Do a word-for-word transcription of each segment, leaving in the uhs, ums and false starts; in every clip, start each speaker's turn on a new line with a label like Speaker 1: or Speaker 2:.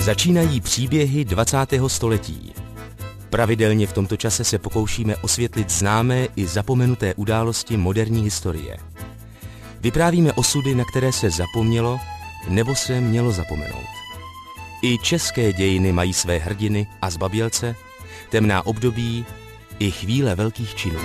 Speaker 1: Začínají příběhy dvacátého století. Pravidelně v tomto čase se pokoušíme osvětlit známé i zapomenuté události moderní historie. Vyprávíme osudy, na které se zapomnělo nebo se mělo zapomenout. I české dějiny mají své hrdiny a zbabělce, temná období i chvíle velkých činů.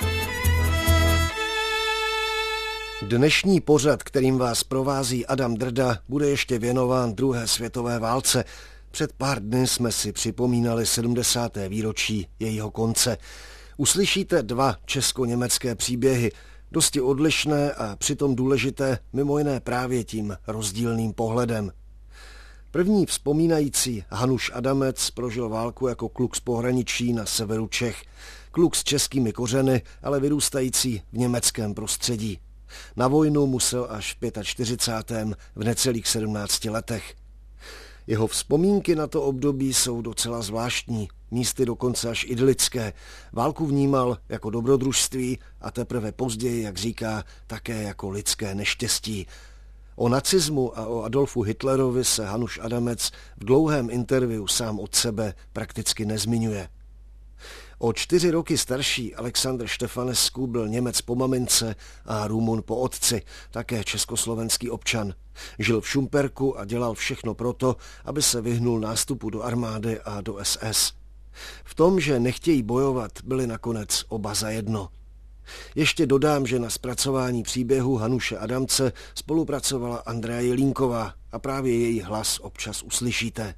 Speaker 2: Dnešní pořad, kterým vás provází Adam Drda, bude ještě věnován druhé světové válce. Před pár dny jsme si připomínali sedmdesáté výročí jejího konce. Uslyšíte dva česko-německé příběhy, dosti odlišné a přitom důležité mimo jiné právě tím rozdílným pohledem. První vzpomínající Hanuš Adamec prožil válku jako kluk z pohraničí na severu Čech. Kluk s českými kořeny, ale vyrůstající v německém prostředí. Na vojnu musel až v čtyřicátém pátém v necelých sedmnácti letech. Jeho vzpomínky na to období jsou docela zvláštní, místy dokonce až idylické. Válku vnímal jako dobrodružství a teprve později, jak říká, také jako lidské neštěstí. O nacismu a o Adolfu Hitlerovi se Hanuš Adamec v dlouhém interview sám od sebe prakticky nezmiňuje. O čtyři roky starší Alexandr Štefanescu byl Němec po mamince a Rumun po otci, také československý občan. Žil v Šumperku a dělal všechno proto, aby se vyhnul nástupu do armády a do es es. V tom, že nechtějí bojovat, byli nakonec oba zajedno. Ještě dodám, že na zpracování příběhu Hanuše Adamce spolupracovala Andrea Jelínková a právě její hlas občas uslyšíte.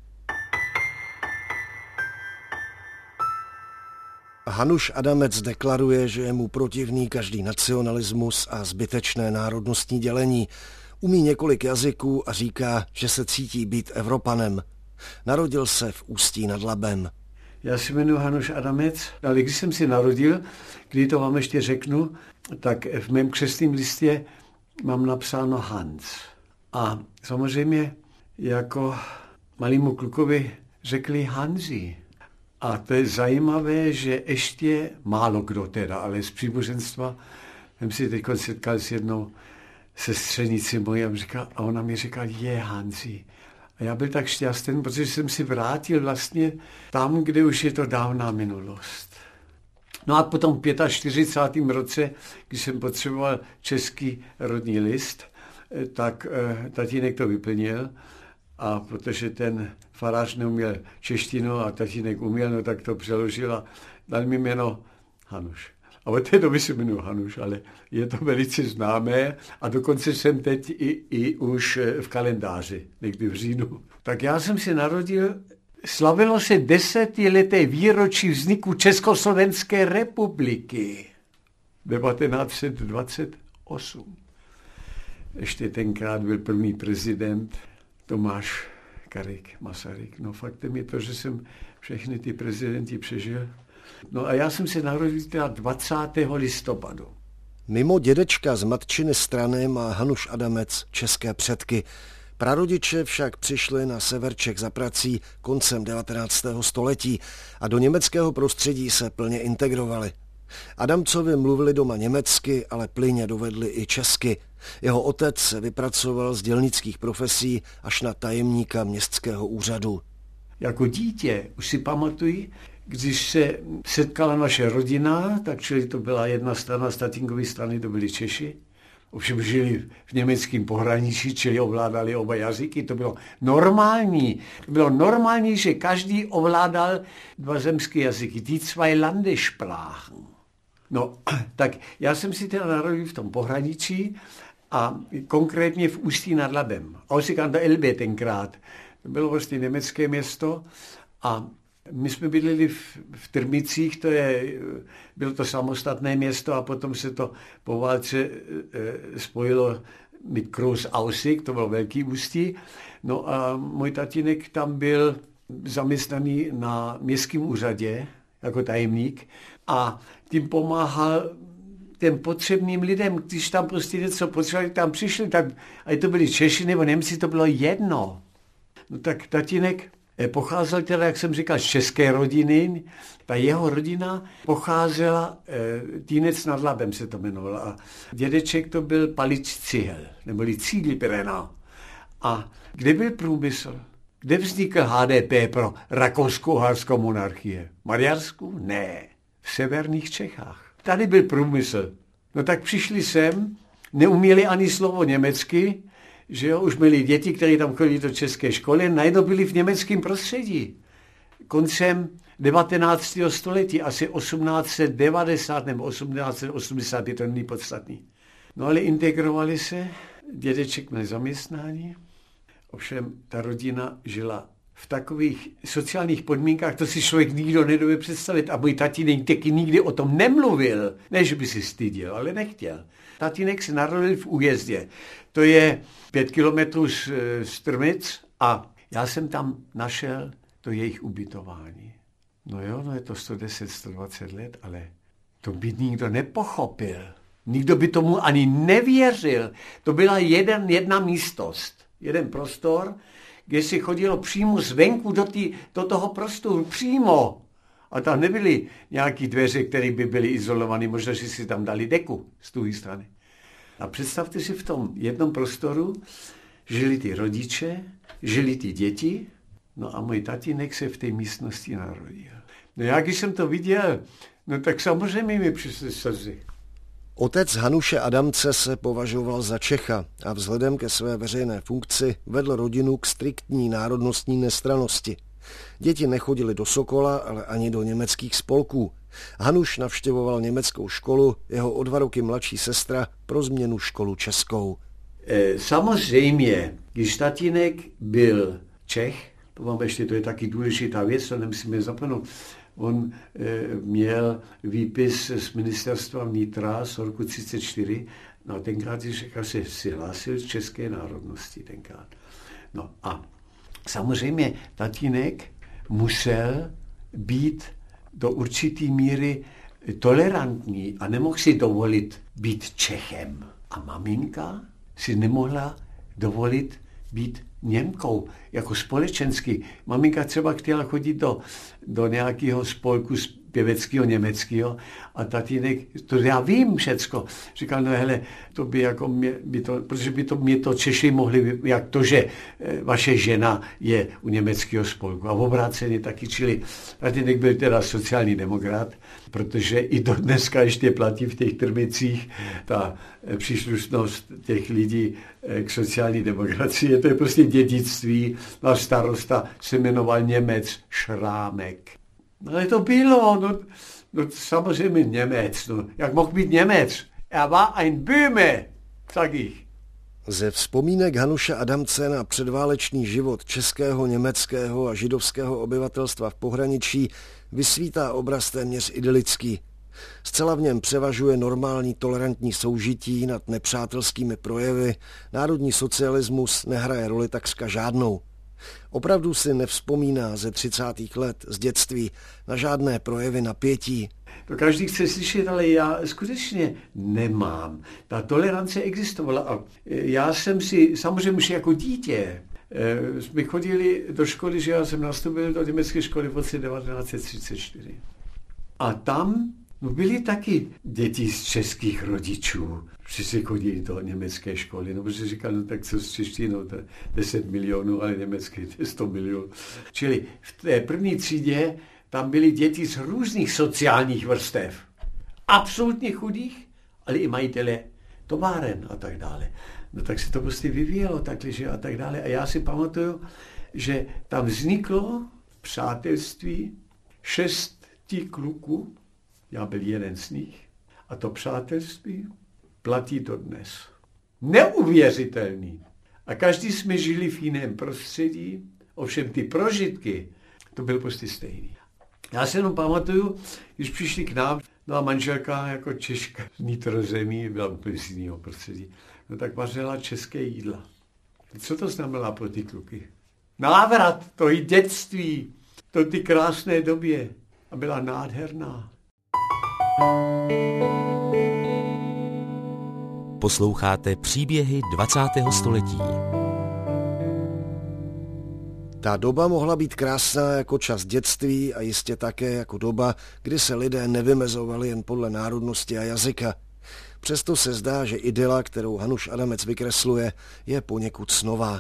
Speaker 2: Hanuš Adamec deklaruje, že je mu protivný každý nacionalismus a zbytečné národnostní dělení. Umí několik jazyků a říká, že se cítí být Evropanem. Narodil se v Ústí nad Labem.
Speaker 3: Já se jmenuji Hanuš Adamec, ale když jsem si narodil, když to vám ještě řeknu, tak v mém křestním listě mám napsáno Hans. A samozřejmě jako malému klukovi řekli Hanzi. A to je zajímavé, že ještě málo kdo teda, ale z příbuzenstva jsem si teď setkal s jednou sestřenici mojí a, říkal, a ona mi říkala, je Hanzi. A já byl tak šťastný, protože jsem si vrátil vlastně tam, kde už je to dávná minulost. No a potom v čtyřicátém pátém roce, když jsem potřeboval český rodný list, tak eh, tatínek to vyplnil. A protože ten farář neuměl češtinu a tatínek uměl, no tak to přeložil a dal mi jméno Hanuš. A od té doby se jmenuji Hanuš, ale je to velice známé a dokonce jsem teď i, i už v kalendáři, někdy v říjnu. Tak já jsem se narodil, slavilo se desetileté výročí vzniku Československé republiky. devatenáct set dvacet osm. Ještě tenkrát byl první prezident Tomáš Garrigue Masaryk. No faktem je to, že jsem všechny ty prezidenty přežil. No a já jsem se narodil teda dvacátého listopadu.
Speaker 2: Mimo dědečka z matčiny strany má Hanuš Adamec české předky. Prarodiče však přišli na sever Čech za prací koncem devatenáctého století a do německého prostředí se plně integrovali. Adamcovi mluvili doma německy, ale plynně dovedli i česky. Jeho otec se vypracoval z dělnických profesí až na tajemníka městského úřadu.
Speaker 3: Jako dítě už si pamatuji, když se setkala naše rodina, tak čili to byla jedna strana, z tatínkové strany to byli Češi. Ovšem žili v německém pohraničí, čili ovládali oba jazyky. To bylo normální. To bylo normální, že každý ovládal dva zemské jazyky. Die zwei Landessprachen. No, tak já jsem si teda narodil v tom pohraničí a konkrétně v Ústí nad Labem. Aussig an der Elbe tenkrát. To bylo vlastně německé město a my jsme bydleli v, v Trmicích, to je, bylo to samostatné město a potom se to po válce e, spojilo mit Groß Aussig, to bylo velký Ústí. No a můj tatínek tam byl zaměstnaný na městském úřadě jako tajemník a tím pomáhal těm potřebným lidem, když tam prostě něco potřebovali, tam přišli, tak ať to byli Češi nebo Němci, to bylo jedno. No tak tatínek pocházel teda, jak jsem říkal, z české rodiny. Ta jeho rodina pocházela, e, Týnec nad Labem se to jmenovalo. A dědeček to byl Palic Cihel, neboli Cíglipirena. A kde byl průmysl? Kde vznikl H D P pro rakousko-uherskou monarchii? V Maďarsku? Ne. V severních Čechách. Tady byl průmysl. No tak přišli sem, neuměli ani slovo německy, že jo, už měli děti, které tam chodili do české školy, najednou byli v německém prostředí. Koncem devatenáctého století, asi osmnáct set devadesát nebo osmnáct set osmdesát, je to není podstatný. No ale integrovali se, dědeček měl zaměstnání, ovšem ta rodina žila v takových sociálních podmínkách, to si člověk nikdo nedovede představit. A můj tatínek taky nikdy o tom nemluvil. Ne, že by si styděl, ale nechtěl. Tatínek se narodil v Újezdě. To je pět kilometrů z, z Trmic a já jsem tam našel to jejich ubytování. No jo, no je to sto deset, sto dvacet let, ale to by nikdo nepochopil. Nikdo by tomu ani nevěřil. To byla jeden, jedna místnost, jeden prostor, kde si chodilo přímo zvenku do, tý, do toho prostoru, přímo. A tam nebyly nějaké dveře, které by byly izolované, možná, že si tam dali deku z druhé strany. A představte si v tom jednom prostoru žili ty rodiče, žili ty děti, no a můj tatínek se v té místnosti narodil. No já, když jsem to viděl, no tak samozřejmě mi přišly slzy.
Speaker 2: Otec Hanuše Adamce se považoval za Čecha a vzhledem ke své veřejné funkci vedl rodinu k striktní národnostní nestrannosti. Děti nechodily do Sokola, ale ani do německých spolků. Hanuš navštěvoval německou školu, jeho o dva roky mladší sestra pro změnu školu českou.
Speaker 3: E, samozřejmě, když tatínek byl Čech, to mám ještě, to je taky důležitá věc, to nemusíme zapomenout. On e, měl výpis z ministerstva vnitra z roku třicet čtyři, no tenkrát se si hlásil z české národnosti tenkrát. No a samozřejmě tatínek musel být do určité míry tolerantní a nemohl si dovolit být Čechem. A maminka si nemohla dovolit být Němkou, jako společensky. Maminka třeba chtěla chodit do, do nějakého spolku pěveckého německého a tatínek, to já vím všecko. Říkal, no hele, to by jako mě, by to, protože by to mě to Češi mohli, jak to, že vaše žena je u německého spolku. A v obráceně taky, čili tatínek byl teda sociální demokrat, protože i do dneska ještě platí v těch Trmicích ta příslušnost těch lidí k sociální demokracii. To je prostě dědictví. Náš starosta se jmenoval Němec Šrámek. No ale to bylo, no, no samozřejmě Němec, no. Jak mohl být Němec? Er war ein Böhme, sag ich.
Speaker 2: Ze vzpomínek Hanuše Adamce na předválečný život českého, německého a židovského obyvatelstva v pohraničí vysvítá obraz téměř idylický. Zcela v něm převažuje normální tolerantní soužití nad nepřátelskými projevy, národní socialismus nehraje roli takřka žádnou. Opravdu si nevzpomíná ze třicátých let z dětství na žádné projevy napětí.
Speaker 3: To každý chce slyšet, ale já skutečně nemám. Ta tolerance existovala a já jsem si, samozřejmě už jako dítě, jsme chodili do školy, že já jsem nastoupil do německé školy v roce devatenáct set třicet čtyři. A tam no, byly taky děti z českých rodičů, že si chodili do německé školy. No, protože říkal, no tak co s češtinou, to je deset milionů, ale německé to je sto milionů. Čili v té první třídě tam byly děti z různých sociálních vrstev. Absolutně chudých, ale i majitele továren a tak dále. No tak se to prostě vyvíjelo takhle, že a tak dále. A já si pamatuju, že tam vzniklo přátelství šesti kluků, já byl jeden z nich, a to přátelství platí dodnes. Neuvěřitelný. A každý jsme žili v jiném prostředí, ovšem ty prožitky, to byl prostě stejný. Já se jenom pamatuju, když přišli k nám, no a manželka jako Češka z nitrozemí, byla úplně z jiného prostředí, no tak vařila české jídla. Co to znamená pro ty kluky? Návrat, to i dětství, to ty krásné době. A byla nádherná.
Speaker 1: Posloucháte příběhy dvacátého století.
Speaker 2: Ta doba mohla být krásná jako čas dětství a jistě také jako doba, kdy se lidé nevymezovali jen podle národnosti a jazyka. Přesto se zdá, že idyla, kterou Hanuš Adamec vykresluje, je poněkud snová.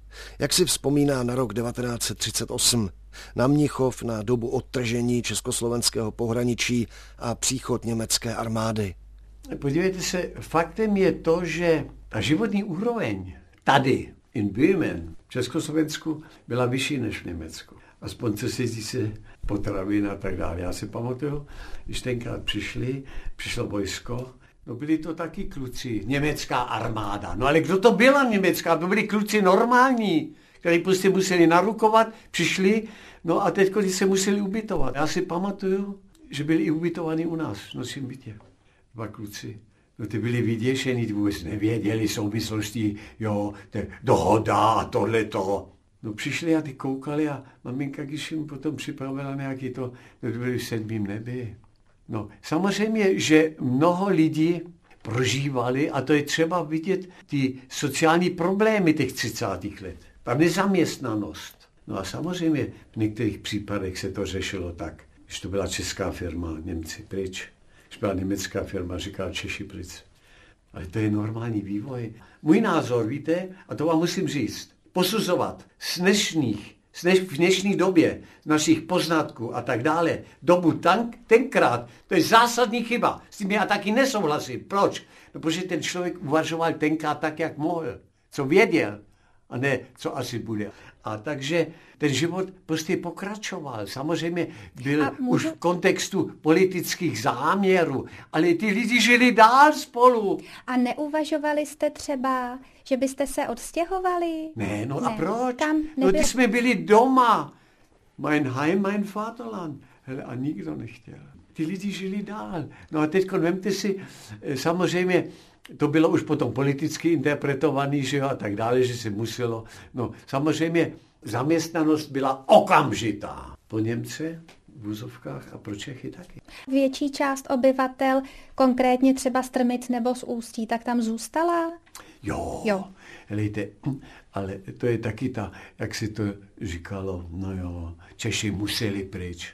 Speaker 2: Jak si vzpomíná na rok devatenáct set třicet osm, na Mnichov, na dobu odtržení československého pohraničí a příchod německé armády?
Speaker 3: Podívejte se, faktem je to, že ta životní úroveň tady, in Böhmen, v Československu, byla vyšší než v Německu. Aspoň co se týče potravin a tak dále. Já si pamatuju, když tenkrát přišli, přišlo vojsko, no byli to taky kluci, německá armáda. No ale kdo to byla německá? To byli kluci normální, kteří prostě museli narukovat, přišli, no a teď když se museli ubytovat. Já si pamatuju, že byli i ubytovaní u nás v nočním bytě. Dva kluci. No ty byli vyděšení, ty vůbec nevěděli souvislosti, jo, dohoda a tohleto. No přišli a ty koukali a maminka, když jim potom připravila nějaký to, no to byli v sedmým nebi. No samozřejmě, že mnoho lidí prožívali, a to je třeba vidět, ty sociální problémy těch třicátých let. Ta nezaměstnanost. No a samozřejmě v některých případech se to řešilo tak, když to byla česká firma, Němci pryč. Když byla německá firma, říkala Češi pryč. Ale to je normální vývoj. Můj názor, víte, a to vám musím říct, posuzovat z dnešních, z dneš, v dnešní době, z našich poznatků a tak dále, dobu tank, tenkrát, to je zásadní chyba. S tím já taky nesouhlasím. Proč? No, protože ten člověk uvažoval tenkrát tak, jak mohl, co věděl, a ne, co asi bude. A takže ten život prostě pokračoval. Samozřejmě byl můžu... už v kontextu politických záměrů, ale ty lidi žili dál spolu.
Speaker 4: A neuvažovali jste třeba, že byste se odstěhovali?
Speaker 3: Ne, no ne. A proč?
Speaker 4: Tam nebyl...
Speaker 3: No, když jsme byli doma. Mein Heim, mein Vaterland. Hele, a nikdo nechtěl. Ty lidi žili dál. No a teď vemte si, samozřejmě, to bylo už potom politicky interpretovaný, že jo, a tak dále, že se muselo. No, samozřejmě zaměstnanost byla okamžitá. Po Němce v Vůzovkách a pro Čechy taky.
Speaker 4: Větší část obyvatel, konkrétně třeba z Trmic nebo z Ústí, tak tam zůstala?
Speaker 3: Jo,
Speaker 4: jo.
Speaker 3: Helejte, ale to je taky ta, jak si to říkalo, no jo, Češi museli pryč.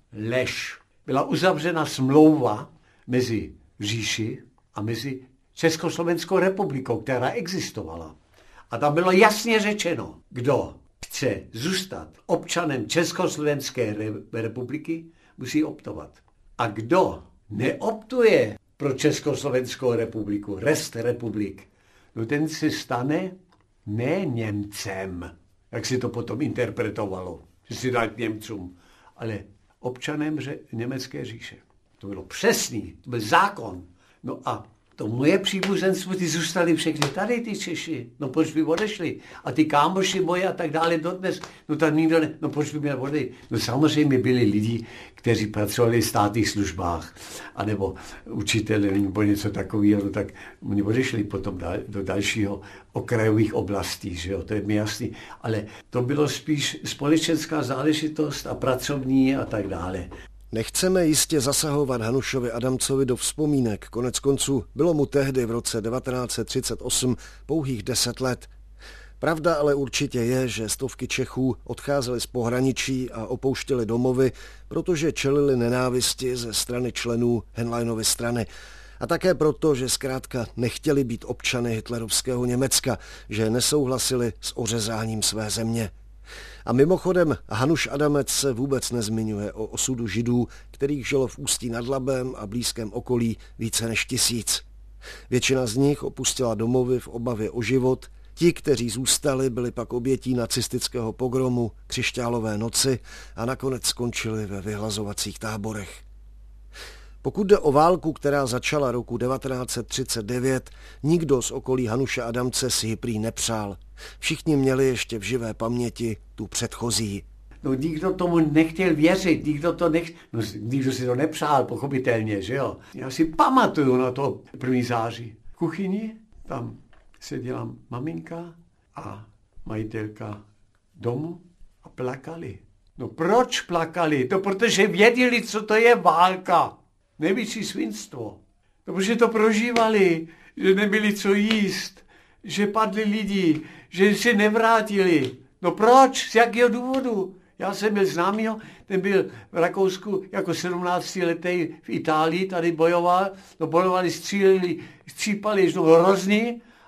Speaker 3: Lež. Byla uzavřena smlouva mezi říši a mezi Československou republikou, která existovala. A tam bylo jasně řečeno, kdo chce zůstat občanem Československé republiky, musí optovat. A kdo neoptuje pro Československou republiku, rest republik, no ten se stane ne Němcem, jak si to potom interpretovalo, že si dát Němcům, ale občanem německé říše. To bylo přesný, to byl zákon. No a to moje příbuzenstvo, ty zůstali všechny tady, ty Češi. No proč by odešli? A ty kámoši moje a tak dále dodnes, no tam nikdo ne, no proč by měl odejít? No samozřejmě byli lidi, kteří pracovali v státních službách, anebo učiteli, nebo něco takového, no tak oni odešli potom do dalšího okrajových oblastí, že jo, to je mi jasný. Ale to bylo spíš společenská záležitost a pracovní a tak dále.
Speaker 2: Nechceme jistě zasahovat Hanušovi Adamcovi do vzpomínek, konec konců bylo mu tehdy v roce devatenáct set třicet osm pouhých deset let. Pravda ale určitě je, že stovky Čechů odcházeli z pohraničí a opouštěli domovy, protože čelili nenávisti ze strany členů Henleinovy strany. A také proto, že zkrátka nechtěli být občany hitlerovského Německa, že nesouhlasili s ořezáním své země. A mimochodem Hanuš Adamec se vůbec nezmiňuje o osudu Židů, kterých žilo v Ústí nad Labem a blízkém okolí více než tisíc. Většina z nich opustila domovy v obavě o život, ti, kteří zůstali, byli pak obětí nacistického pogromu, křišťálové noci a nakonec skončili ve vyhlazovacích táborech. Pokud jde o válku, která začala roku devatenáct set třicet devět, nikdo z okolí Hanuše Adamce si ji prý nepřál. Všichni měli ještě v živé paměti tu předchozí.
Speaker 3: No nikdo tomu nechtěl věřit, nikdo to nech... no, nikdo si to nepřál, pochopitelně, že jo. Já si pamatuju na to první září. V kuchyni tam seděla maminka a majitelka domu a plakali. No proč plakali? To protože věděli, co to je válka. Největší svinstvo. No, protože to prožívali, že nebyli co jíst, že padli lidi, že se nevrátili. No proč? Z jakého důvodu? Já jsem byl známýho, ten byl v Rakousku jako sedmnáctiletý v Itálii, tady bojoval, no bojovali, stříleli, střípali, no hrozný,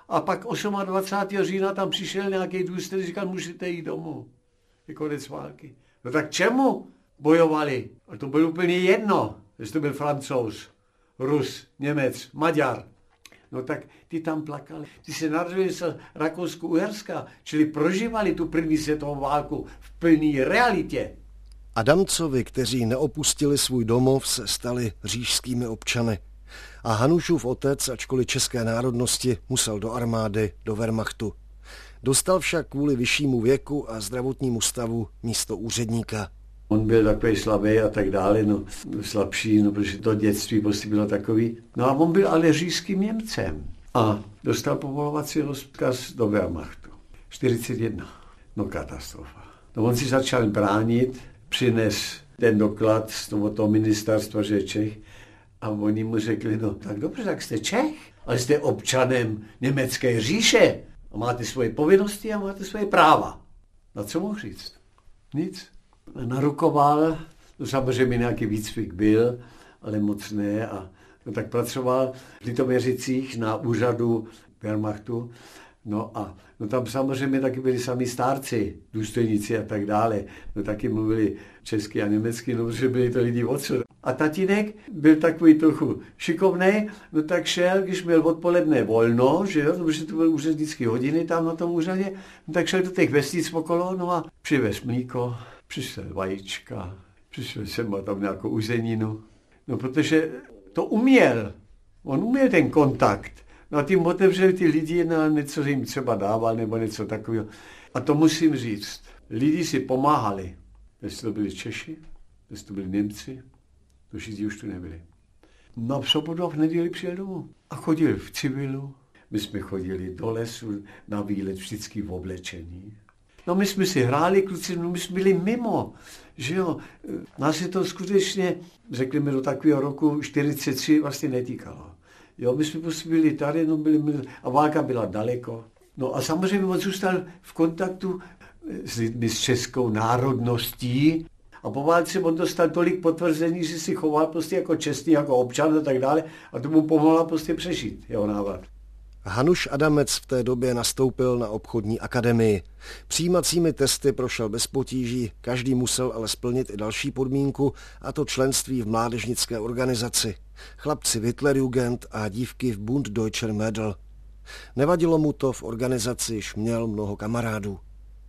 Speaker 3: A pak dvacátého osmého října tam přišel nějaký důstojník, říkal, můžete jít domů. Je konec války. No tak čemu bojovali? A to bylo úplně jedno, jestli to byl Francouz, Rus, Němec, Maďar. No tak ty tam plakali. Ty se narodili z Rakousko-Uherska, čili prožívali tu první světovou válku v plné realitě.
Speaker 2: Adamcovi, kteří neopustili svůj domov, se stali říšskými občany. A Hanušův otec, ačkoliv české národnosti, musel do armády, do Wehrmachtu. Dostal však kvůli vyššímu věku a zdravotnímu stavu místo úředníka.
Speaker 3: On byl takový slabý a tak dále, no, slabší, no, protože to dětství prostě bylo takový. No a on byl ale říšským Němcem a dostal povolovací rozkaz do Wehrmachtu. čtyřicet jedna. No katastrofa. No on si začal bránit, přines ten doklad z toho, toho ministerstva, že je Čech, a oni mu řekli, no tak dobře, tak jste Čech, ale jste občanem německé říše a máte svoje povinnosti a máte svoje práva. Na co mohl říct? Nic. Narukoval, no samozřejmě nějaký výcvik byl, ale moc ne. A no, tak pracoval v Litoměřicích na úřadu Wehrmachtu. No a no tam samozřejmě taky byli sami stárci, důstojníci a tak dále. No taky mluvili česky a německy, no protože byli to lidi odsud. A tatínek byl takový trochu šikovnej, no tak šel, když měl odpoledne volno, že jo, protože to byly úřednické hodiny tam na tom úřadě, no tak šel do těch vesnic okolo, no a přivez mlíko, přišel vajíčka, přišel sem a tam nějakou uzeninu. No protože to uměl, on uměl ten kontakt. No a tím otevřeli ty lidi na něco, jim třeba dával nebo něco takového. A to musím říct, lidi si pomáhali. Jestli to byli Češi, jestli to byli Němci, to Židi už tu nebyli. No a v sobotu a v neděli přijel domů. A chodili v civilu. My jsme chodili do lesu na výlet vždycky v oblečení. No my jsme si hráli, kluci, no my jsme byli mimo, že jo. Nás se to skutečně, řekli mi do takového roku čtyřicet tři, vlastně netýkalo. Jo, my jsme prostě byli tady, no byli, byli, a válka byla daleko. No a samozřejmě on zůstal v kontaktu s lidmi s českou národností. A po válce on dostal tolik potvrzení, že si choval prostě jako čestný, jako občan a tak dále. A to mu pomohla prostě přežít jeho návrat.
Speaker 2: Hanuš Adamec v té době nastoupil na obchodní akademii. Přijímacími testy prošel bez potíží, každý musel ale splnit i další podmínku, a to členství v mládežnické organizaci. Chlapci v Hitlerjugend a dívky v Bund Deutscher Mädel. Nevadilo mu to, v organizaci již měl mnoho kamarádů.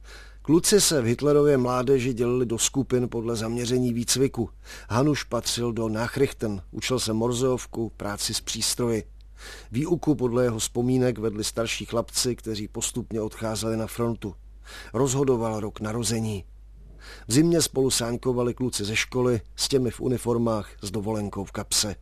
Speaker 2: Kluci se v Hitlerově mládeži dělili do skupin podle zaměření výcviku. Hanuš patřil do Nachrichten, učil se Morzeovku, práci s přístroji. Výuku podle jeho vzpomínek vedli starší chlapci, kteří postupně odcházeli na frontu. Rozhodoval rok narození. V zimě spolu sáňkovali kluci ze školy s těmi v uniformách s dovolenkou v kapse.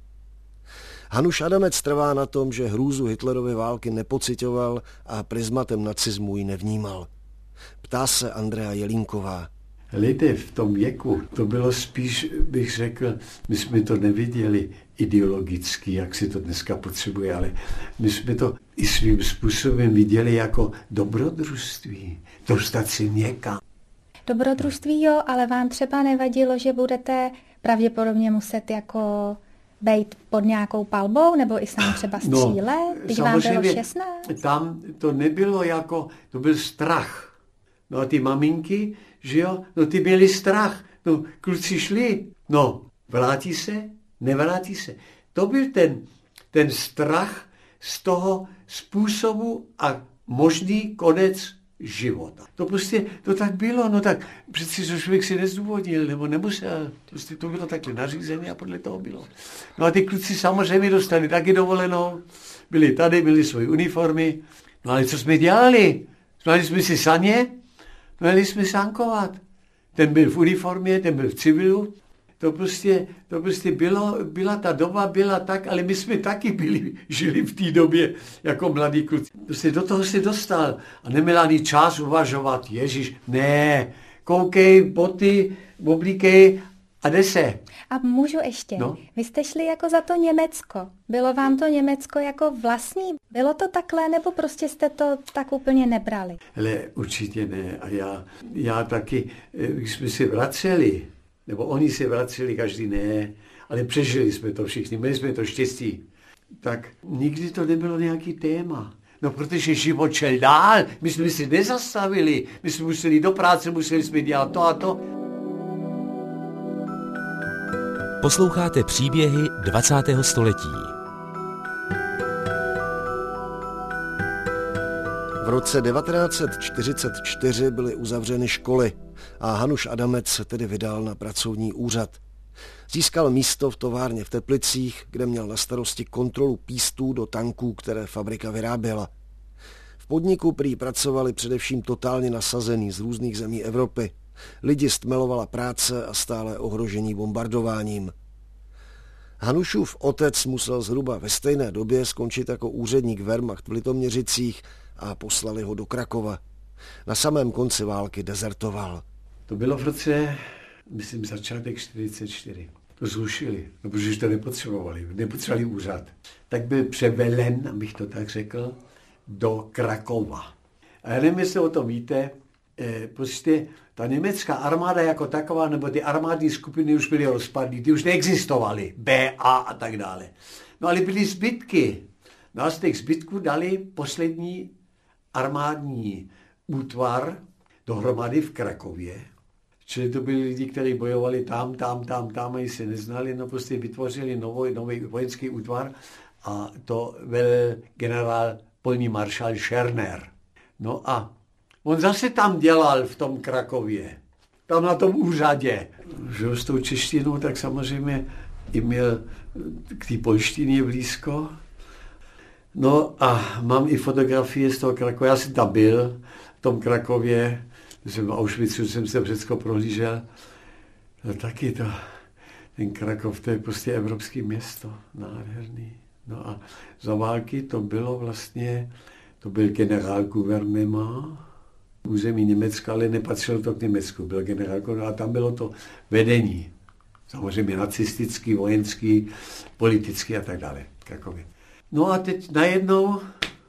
Speaker 2: Hanuš Adamec trvá na tom, že hrůzu Hitlerovy války nepocitoval a prismatem nacismu ji nevnímal. Ptá se Andrea Jelínková.
Speaker 3: Lidé v tom věku, to bylo spíš, bych řekl, my jsme to neviděli ideologicky, jak si to dneska potřebuje, ale my jsme to i svým způsobem viděli jako dobrodružství, dostat si někam.
Speaker 4: Dobrodružství jo, ale vám třeba nevadilo, že budete pravděpodobně muset jako bejt pod nějakou palbou, nebo i sám třeba střílet, no, když vám bylo šestnáct?
Speaker 3: Tam to nebylo jako, to byl strach. No a ty maminky, že jo, no ty měli strach, no kluci šli, no vrátí se, nevrátí se. To byl ten, ten strach z toho způsobu a možný konec života. To prostě, to tak bylo, no tak přeci že člověk si nezdůvodnil, nebo nemusel, prostě to bylo takhle nařízené a podle toho bylo. No a ty kluci samozřejmě dostali taky dovolenou, byli tady, byli svoji uniformy, no ale co jsme dělali? Měli jsme si saně, měli jsme sánkovat. Ten byl v uniformě, ten byl v civilu. To prostě, to prostě bylo, byla ta doba, byla tak, ale my jsme taky byli, žili v té době jako mladí kluci. Prostě do toho se dostal a neměl ani čas uvažovat, Ježíš, ne, koukej, boty, oblíkej a jde se.
Speaker 4: A můžu ještě,
Speaker 3: no?
Speaker 4: Vy jste šli jako za to Německo. Bylo vám to Německo jako vlastní? Bylo to takhle, nebo prostě jste to tak úplně nebrali?
Speaker 3: Hele, určitě ne. A já, já taky, když jsme se vraceli, nebo oni se vraceli, každý ne, ale přežili jsme to všichni, měli jsme to štěstí. Tak nikdy to nebylo nějaký téma. No, protože život šel dál, my jsme si nezastavili, my jsme museli do práce, museli jsme dělat to a to.
Speaker 1: Posloucháte příběhy dvacátého století.
Speaker 2: V roce devatenáct set čtyřicet čtyři byly uzavřeny školy a Hanuš Adamec se tedy vydal na pracovní úřad. Získal místo v továrně v Teplicích, kde měl na starosti kontrolu pístů do tanků, které fabrika vyráběla. V podniku prý pracovali především totálně nasazení z různých zemí Evropy. Lidi stmelovala práce a stále ohrožení bombardováním. Hanušův otec musel zhruba ve stejné době skončit jako úředník Wehrmacht v Litoměřicích a poslali ho do Krakova. Na samém konci války dezertoval.
Speaker 3: To bylo v roce, myslím, začátek čtyřicet čtyři. To zrušili, no, protože to nepotřebovali, nepotřebovali úřad. Tak byl převelen, abych to tak řekl, do Krakova. A já nevím, jestli o tom víte, eh, prostě ta německá armáda jako taková, nebo ty armádní skupiny už byly rozpadlý, ty už neexistovaly, B A a tak dále. No ale byly zbytky. No a z těch zbytků dali poslední armádní útvar dohromady v Krakově. Čili to byli lidi, kteří bojovali tam, tam, tam, tam a se neznali, no prostě vytvořili nový, nový vojenský útvar a to byl generál polní maršál Scherner. No a on zase tam dělal v tom Krakově, tam na tom úřadě. Že s tou češtinou, tak samozřejmě i měl k té polštině blízko. No a mám i fotografie z toho Krakova, já jsem tam byl, v tom Krakově, jsem v Auschwitzu, jsem se všechno prohlížel. No taky to, ten Krakov, to je prostě evropské město, nádherný. No a za války to bylo vlastně, to byl generál gouvernement, území Německa, ale nepatřilo to k Německu, byl generál a tam bylo to vedení. Samozřejmě nacistický, vojenský, politický a tak dále. Krakově. No a teď najednou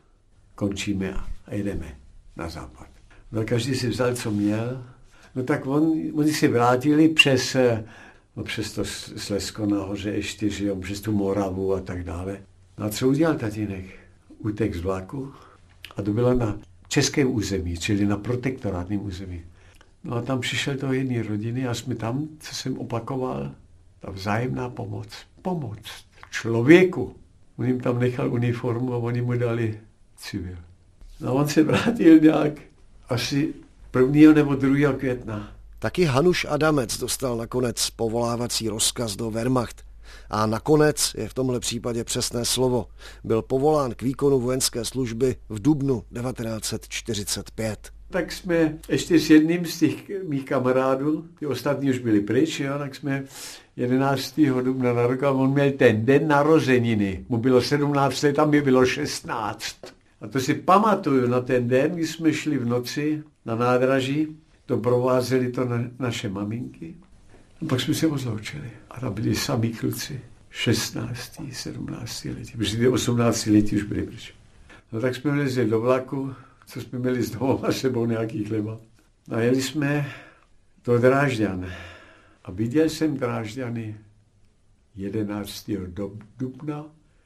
Speaker 3: končíme a jedeme na západ. No každý si vzal, co měl. No tak on, oni se vrátili přes, no přes to Slezsko nahoře ještě, že jo, přes tu Moravu a tak dále. No a co udělal tatínek? Utek z vlaku a to bylo na českém území, čili na protektorátním území. No a tam přišel to jedné rodiny a jsme tam, co jsem opakoval, ta vzájemná pomoc. Pomoc člověku. On jim tam nechal uniformu a oni mu dali civil. No on se vrátil nějak asi prvního nebo druhého května.
Speaker 2: Taky Hanuš Adamec dostal nakonec povolávací rozkaz do Wehrmacht. A nakonec je v tomhle případě přesné slovo. Byl povolán k výkonu vojenské služby v dubnu devatenáct set čtyřicet pět.
Speaker 3: Tak jsme ještě s jedním z těch mých kamarádů, ty ostatní už byli pryč, jo, tak jsme jedenáctého dubna na rok a on měl ten den narozeniny. Mu bylo sedmnáct let a mi bylo šestnáct. A to si pamatuju na ten den, kdy jsme šli v noci na nádraží, doprovázeli to na, naše maminky. A pak jsme se rozloučili. A tam byli samí kluci, šestnácti, sedmnácti letí, protože ty osmnácti letí už byli pryč. No tak jsme vlezli do vlaku, co jsme měli z domova a sebou nějaký chleba. A jeli jsme do Drážďan. A viděl jsem Drážďany jedenáctého dubna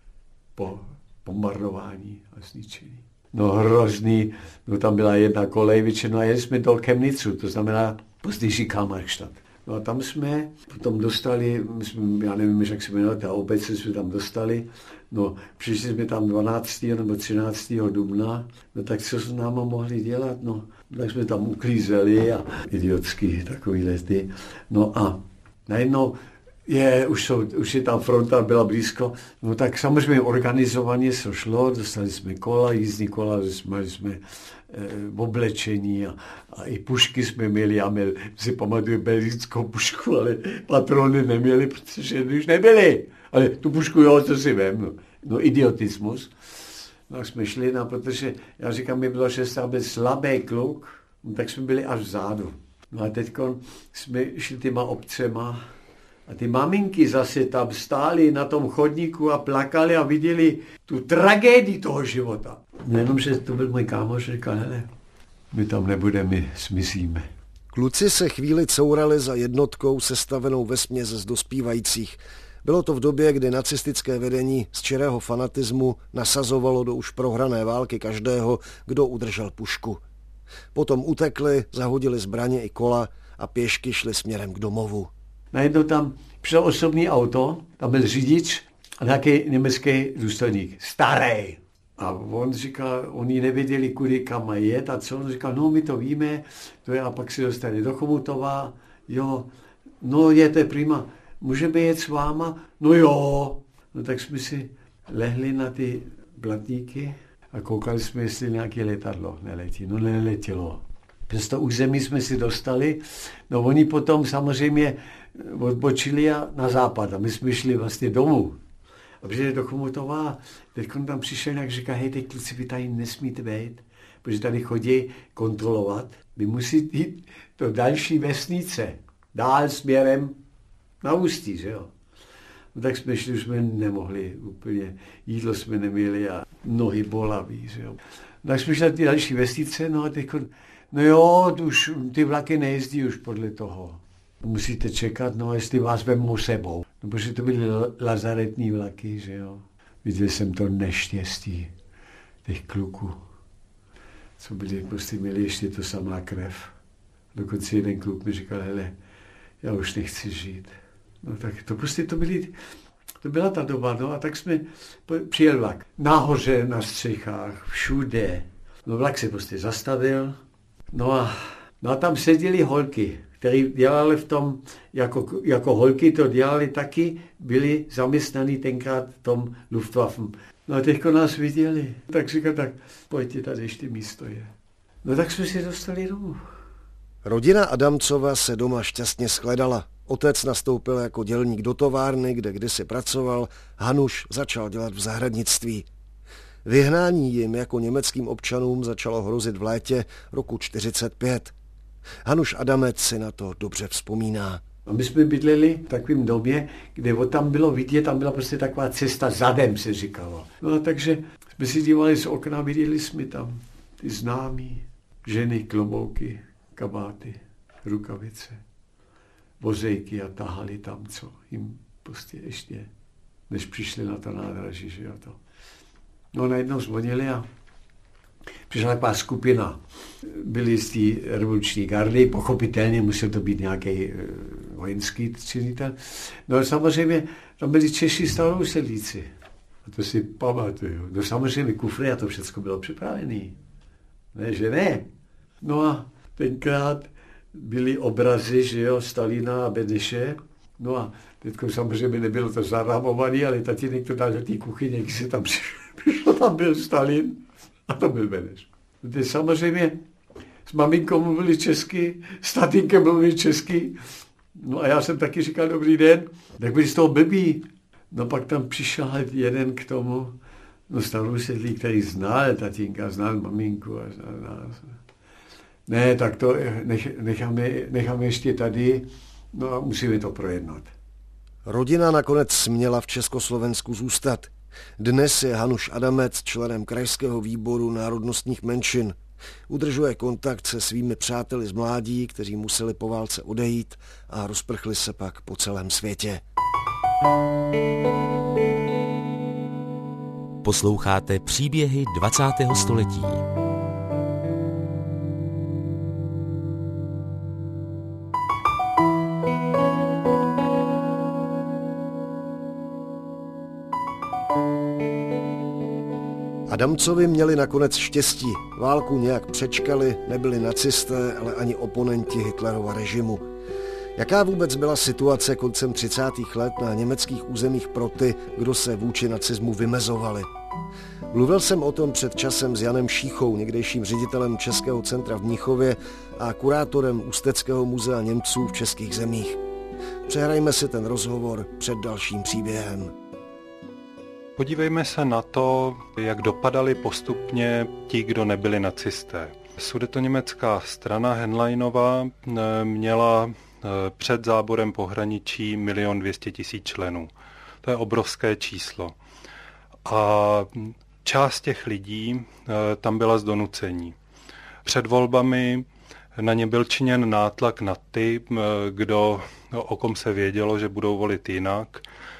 Speaker 3: po bombardování a zničení. No hrozný, no tam byla jedna kolej většinou a jeli jsme do Chemnicu, to znamená pozdější Karlmarkstadt. No a tam jsme potom dostali, jsme, já nevím, jak se jmenuje, ta obec jsme tam dostali, no přišli jsme tam dvanáctého nebo třináctého dubna, no tak co s náma mohli dělat, no tak jsme tam uklízeli a idiotský takový lety, no a najednou je, už, jsou, už je tam fronta, byla blízko, no tak samozřejmě organizovaně se šlo, dostali jsme kola, jízdní kola, jsme, jsme e, oblečení a, a i pušky jsme měli, já měl, si pamatuju belgickou pušku, ale patrony neměli, protože už nebyly, ale tu pušku jo, to si vem, no, no idiotismus. No jsme šli, no, protože já říkám, mi bylo šest a byl slabý kluk, no, tak jsme byli až vzadu. No a teď jsme šli těma obcema, a ty maminky zase tam stály na tom chodníku a plakali a viděli tu tragédii toho života. Jenomže to byl můj kámoš, říkal, hele, my tam nebudeme, my smyslíme.
Speaker 2: Kluci se chvíli courali za jednotkou sestavenou vesměs z dospívajících. Bylo to v době, kdy nacistické vedení z čirého fanatismu nasazovalo do už prohrané války každého, kdo udržel pušku. Potom utekli, zahodili zbraně i kola a pěšky šli směrem k domovu.
Speaker 3: Najednou tam přišlo osobní auto, tam byl řidič a nějaký německý důstojník, starý. A on říkal, oni nevěděli, kudy kam mají jet a co, on říkal, no my to víme, to je, a pak si dostane do Chomutova, jo, no je to prima, můžeme jet s váma, no jo. No tak jsme si lehli na ty blatníky a koukali jsme, jestli nějaké letadlo neletí, no neletělo. Přes to území jsme si dostali, no oni potom samozřejmě odbočili na západ a my jsme šli vlastně domů. A přijeli do Chomutova, teď tam přišel a říká, hej, teď kluci, vy tady nesmíte být, protože tady chodí kontrolovat. Vy musíte jít do další vesnice, dál směrem na Ústí, že jo. No tak jsme šli, už jsme nemohli úplně, jídlo jsme neměli a nohy bolaví, že jo. No tak jsme šli do ty další vesnice, no a teď, no jo, už ty vlaky nejezdí už podle toho. Musíte čekat, no jestli vás vemou sebou. No, protože to byly lazaretní vlaky, že jo. Viděl jsem to neštěstí těch kluků, co byli, prostě měli ještě to samá krev. Dokonce jeden kluk mi říkal, hele, já už nechci žít. No tak to prostě to byly, to byla ta doba, no a tak jsme, přijel vlak. Nahoře, na střechách, všude. No vlak se prostě zastavil, no a, no a tam seděli holky, který dělali v tom, jako, jako holky to dělali taky, byli zaměstnaní tenkrát v tom Luftwaffen. No a teďko nás viděli, tak říkal, tak pojďte, tady ještě místo je. No tak jsme si dostali domů.
Speaker 2: Rodina Adamcova se doma šťastně shledala. Otec nastoupil jako dělník do továrny, kde kdysi pracoval, Hanuš začal dělat v zahradnictví. Vyhnání jim jako německým občanům začalo hrozit v létě roku čtyřicet pět. Hanuš Adamec si na to dobře vzpomíná.
Speaker 3: A my jsme bydleli v takovém domě, kde tam bylo vidět, tam byla prostě taková cesta zadem, se říkalo. No a takže jsme si dívali z okna, viděli jsme tam ty známí ženy, klobouky, kabáty, rukavice, vozejky a tahali tam, co jim prostě ještě, než přišli na to nádraží, že jo to. No najednou zvonili a přišla taková skupina. Byli z té revoluční gardy, pochopitelně musel to být nějaký e, vojenský činitel. No samozřejmě tam byli Češi starousedlíci. A to si pamatuju. No samozřejmě kufry a to všechno bylo připravené. Ne, že ne. No a tenkrát byly obrazy, že jo, Stalina a Beneše. No a teďko samozřejmě nebylo to zarámované, ale tatínek to dal do té kuchyně, když se tam přišlo, tam byl Stalin a to byl Beneš. Teď samozřejmě s maminkou mluvili česky, s tatínkem mluvili česky. No a já jsem taky říkal dobrý den, tak byli z toho blbý. No pak tam přišel jeden k tomu, no starou sedlík, který znal tatínka, znal maminku a znal nás. Ne, tak to nech, necháme, necháme ještě tady, no a musíme to projednat.
Speaker 2: Rodina nakonec směla v Československu zůstat. Dnes je Hanuš Adamec členem krajského výboru národnostních menšin. Udržuje kontakt se svými přáteli z mládí, kteří museli po válce odejít a rozprchli se pak po celém světě.
Speaker 1: Posloucháte příběhy dvacátého století.
Speaker 2: Adamcovi měli nakonec štěstí. Válku nějak přečkali, nebyli nacisté, ale ani oponenti Hitlerova režimu. Jaká vůbec byla situace koncem třicátých let na německých územích pro ty, kdo se vůči nacismu vymezovali? Mluvil jsem o tom před časem s Janem Šíchou, někdejším ředitelem Českého centra v Mnichově a kurátorem Ústeckého muzea Němců v českých zemích. Přehrajme si ten rozhovor před dalším příběhem.
Speaker 5: Podívejme se na to, jak dopadali postupně ti, kdo nebyli nacisté. Sudetoněmecká strana Henleinová měla před záborem pohraničí milion dvě stě tisíc členů. To je obrovské číslo. A část těch lidí tam byla z donucení. Před volbami na ně byl činěn nátlak na ty, kdo, o kom se vědělo, že budou volit jinak.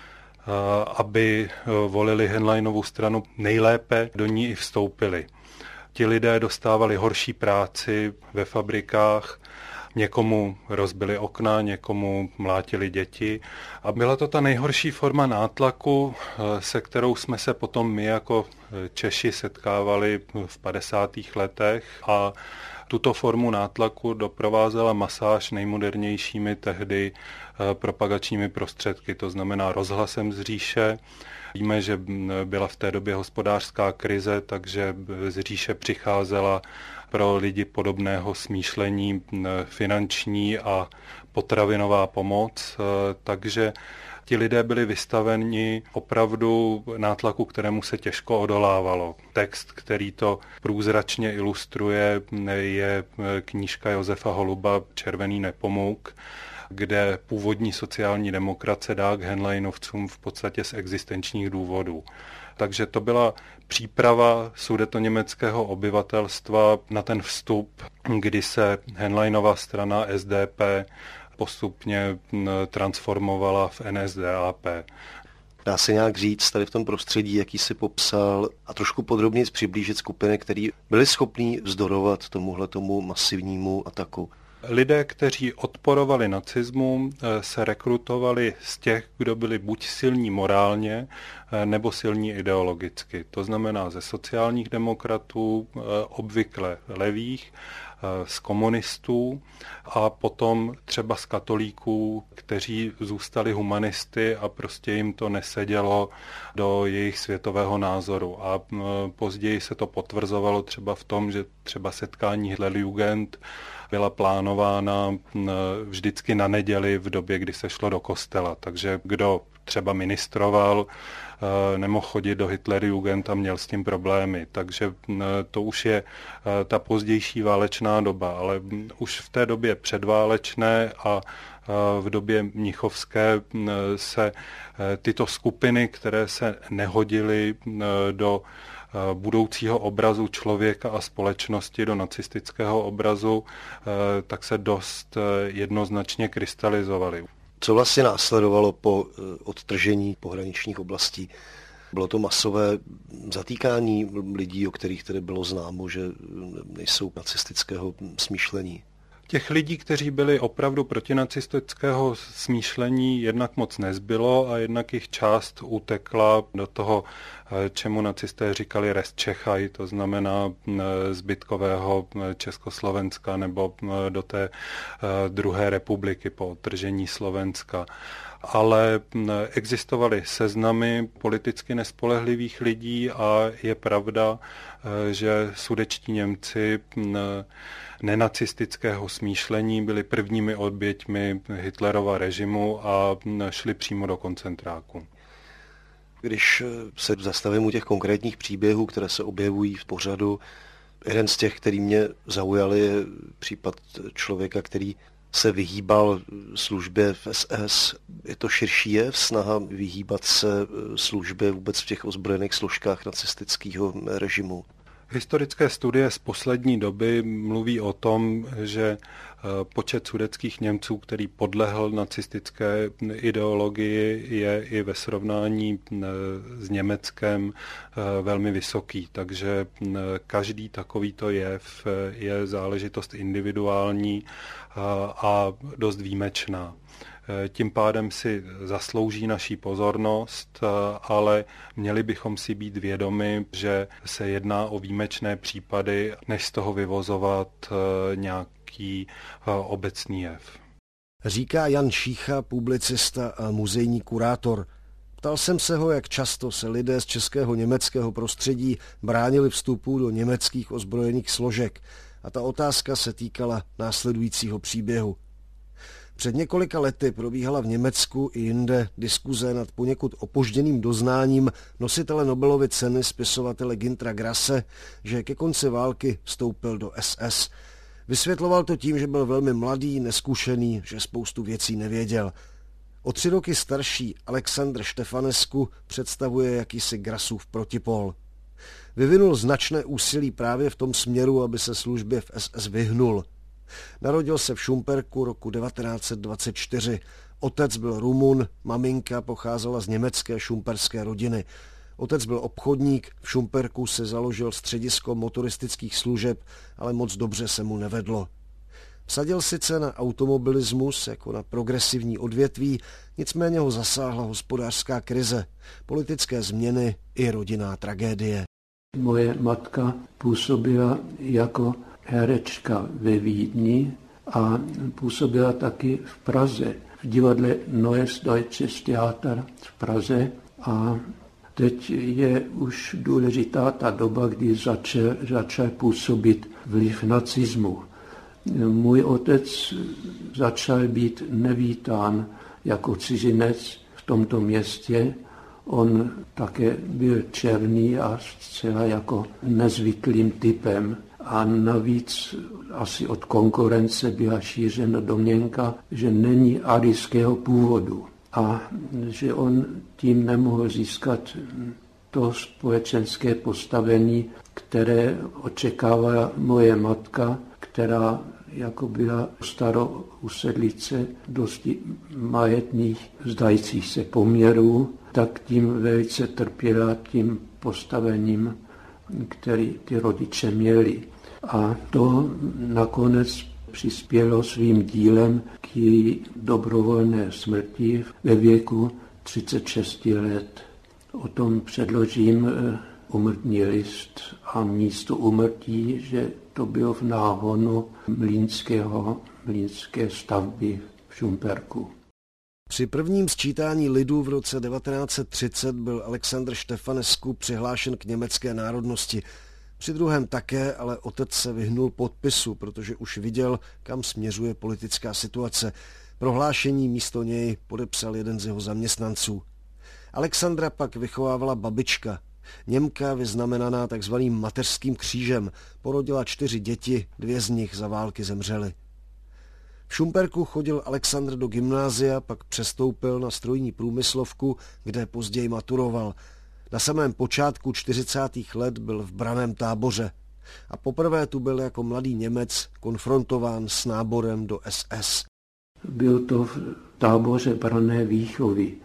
Speaker 5: aby volili Henleinovu stranu, nejlépe do ní i vstoupili. Ti lidé dostávali horší práci ve fabrikách, někomu rozbili okna, někomu mlátili děti a byla to ta nejhorší forma nátlaku, se kterou jsme se potom my jako Češi setkávali v padesátých letech a tuto formu nátlaku doprovázela masáž nejmodernějšími tehdy propagačními prostředky, to znamená rozhlasem z říše. Víme, že byla v té době hospodářská krize, takže z říše přicházela pro lidi podobného smýšlení finanční a potravinová pomoc, takže ti lidé byli vystaveni opravdu nátlaku, kterému se těžko odolávalo. Text, který to průzračně ilustruje, je knížka Josefa Holuba Červený Nepomouk, kde původní sociální demokracie dá k Henleinovcům v podstatě z existenčních důvodů. Takže to byla příprava sudetoněmeckého obyvatelstva na ten vstup, kdy se Henleinova strana S D P postupně transformovala v N S D A P.
Speaker 2: Dá se nějak říct tady v tom prostředí, jaký si popsal, a trošku podrobněji přiblížit skupiny, které byly schopní vzdorovat tomuhle tomu masivnímu ataku?
Speaker 5: Lidé, kteří odporovali nacismu, se rekrutovali z těch, kdo byli buď silní morálně, nebo silní ideologicky. To znamená ze sociálních demokratů, obvykle levých, z komunistů a potom třeba z katolíků, kteří zůstali humanisty a prostě jim to nesedělo do jejich světového názoru. A později se to potvrzovalo třeba v tom, že třeba setkání Hitlerjugend byla plánována vždycky na neděli v době, kdy se šlo do kostela. Takže kdo třeba ministroval, nemohl chodit do Hitlerjugend a měl s tím problémy. Takže to už je ta pozdější válečná doba, ale už v té době předválečné a v době mnichovské se tyto skupiny, které se nehodily do budoucího obrazu člověka a společnosti, do nacistického obrazu, tak se dost jednoznačně krystalizovaly.
Speaker 2: Co vlastně následovalo po odtržení pohraničních oblastí? Bylo to masové zatýkání lidí, o kterých tedy bylo známo, že nejsou nacistického smýšlení?
Speaker 5: Těch lidí, kteří byli opravdu protinacistického smýšlení, jednak moc nezbylo a jednak jich část utekla do toho, čemu nacisté říkali Restčechaj, to znamená zbytkového Československa nebo do té druhé republiky po odtržení Slovenska. Ale existovaly seznamy politicky nespolehlivých lidí a je pravda, že sudetští Němci nenacistického smýšlení byli prvními oběťmi Hitlerova režimu a šli přímo do koncentráku.
Speaker 2: Když se zastavím u těch konkrétních příběhů, které se objevují v pořadu, jeden z těch, který mě zaujal, je případ člověka, který se vyhýbal službě v S S. Je to širší jev, snaha vyhýbat se službě vůbec v těch ozbrojených složkách nacistického režimu?
Speaker 5: Historické studie z poslední doby mluví o tom, že počet sudetských Němců, který podlehl nacistické ideologii, je i ve srovnání s Německem velmi vysoký. Takže každý takovýto jev je záležitost individuální a dost výjimečná. Tím pádem si zaslouží naší pozornost, ale měli bychom si být vědomi, že se jedná o výjimečné případy, než z toho vyvozovat nějaký obecný jev.
Speaker 2: Říká Jan Šícha, publicista a muzejní kurátor. Ptal jsem se ho, jak často se lidé z českého německého prostředí bránili vstupu do německých ozbrojených složek a ta otázka se týkala následujícího příběhu. Před několika lety probíhala v Německu i jinde diskuze nad poněkud opožděným doznáním nositele Nobelovy ceny spisovatele Günthera Grasse, že ke konci války vstoupil do S S. Vysvětloval to tím, že byl velmi mladý, neskušený, že spoustu věcí nevěděl. O tři roky starší Alexandr Štefanesku představuje jakýsi Grassův protipol. Vyvinul značné úsilí právě v tom směru, aby se službě v S S vyhnul. Narodil se v Šumperku roku devatenáct set dvacet čtyři. Otec byl Rumun, maminka pocházela z německé šumperské rodiny. Otec byl obchodník, v Šumperku se založil středisko motoristických služeb, ale moc dobře se mu nevedlo. Vsadil sice na automobilismus jako na progresivní odvětví, nicméně ho zasáhla hospodářská krize, politické změny i rodinná tragédie.
Speaker 6: Moje matka působila jako herečka ve Vídni a působila taky v Praze, v divadle Neues Deutsches Theater v Praze. A teď je už důležitá ta doba, kdy začal, začal působit vliv nacismu. Můj otec začal být nevítán jako cizinec v tomto městě. On také byl černý a zcela jako nezvyklým typem. A navíc asi od konkurence byla šířena domněnka, že není arijského původu a že on tím nemohl získat to společenské postavení, které očekávala moje matka, která jako byla starousedlice dosti majetných, zdajících se poměrů, tak tím velice trpěla tím postavením, který ty rodiče měli. A to nakonec přispělo svým dílem k její dobrovolné smrti ve věku třicet šest let. O tom předložím úmrtní list a místo úmrtí, že to bylo v náhonu mlýnského, mlýnské stavby v Šumperku.
Speaker 2: Při prvním sčítání lidu v roce devatenáct set třicet byl Alexandr Štefanescu přihlášen k německé národnosti. Při druhém také, ale otec se vyhnul podpisu, protože už viděl, kam směřuje politická situace. Prohlášení místo něj podepsal jeden z jeho zaměstnanců. Alexandra pak vychovávala babička. Němka vyznamenaná takzvaným mateřským křížem, porodila čtyři děti, dvě z nich za války zemřely. V Šumperku chodil Alexandr do gymnázia, pak přestoupil na strojní průmyslovku, kde později maturoval. Na samém počátku čtyřicátých let byl v branném táboře a poprvé tu byl jako mladý Němec konfrontován s náborem do S S.
Speaker 6: Byl to v táboře branné výchovy,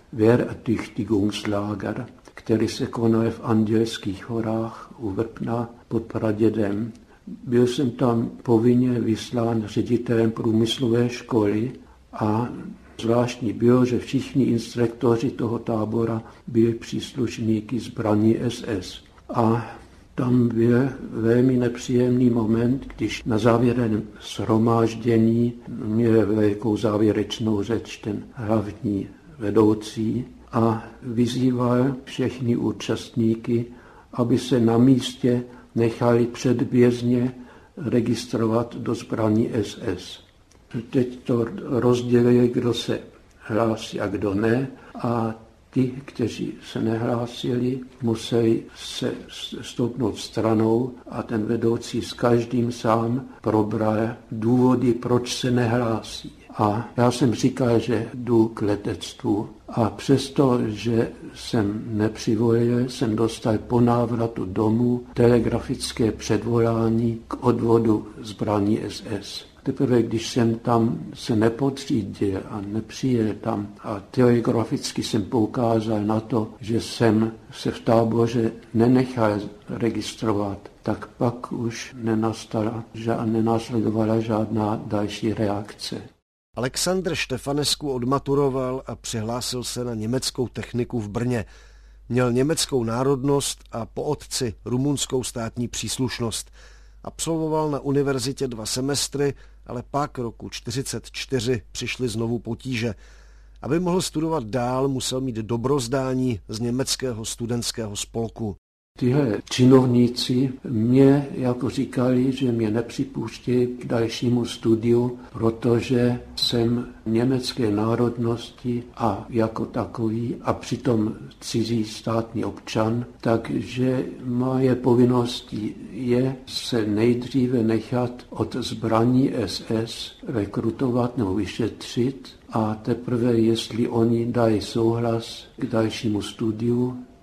Speaker 6: Wehrertüchtigungslager, který se konal v Andělských horách u Vrpna pod Pradědem. Byl jsem tam povinně vyslán ředitelem průmyslové školy a zvláštní bylo, že všichni instruktoři toho tábora byli příslušníky zbraní S S. A tam byl velmi nepříjemný moment, když na závěrem shromáždění měl velikou závěrečnou řeč ten hlavní vedoucí a vyzýval všechny účastníky, aby se na místě nechali předběžně registrovat do zbraní S S. Teď to rozdělili, kdo se hlásí a kdo ne, a ti, kteří se nehlásili, museli se stoupnout stranou a ten vedoucí s každým sám probral důvody, proč se nehlásí. A já jsem říkal, že jdu k letectvu a přesto, že jsem nepřivolil, jsem dostal po návratu domů telegrafické předvolání k odvodu zbraní S S. Teprve když jsem tam se nepodřídil a nepřijel tam a telegraficky jsem poukázal na to, že jsem se v táboře nenechal registrovat, tak pak už nenastala, nenásledovala žádná další reakce.
Speaker 2: Alexandr Štefanescu odmaturoval a přihlásil se na německou techniku v Brně. Měl německou národnost a po otci rumunskou státní příslušnost. Absolvoval na univerzitě dva semestry, ale pak roku čtyřicet čtyři přišly znovu potíže. Aby mohl studovat dál, musel mít dobrozdání z německého studentského spolku.
Speaker 6: Tyhle činovníci mě jako říkali, že mě nepřipouštějí k dalšímu studiu, protože jsem německé národnosti a jako takový a přitom cizí státní občan, takže moje povinností je se nejdříve nechat od zbraní S S rekrutovat nebo vyšetřit a teprve, jestli oni dají souhlas k dalšímu studiu,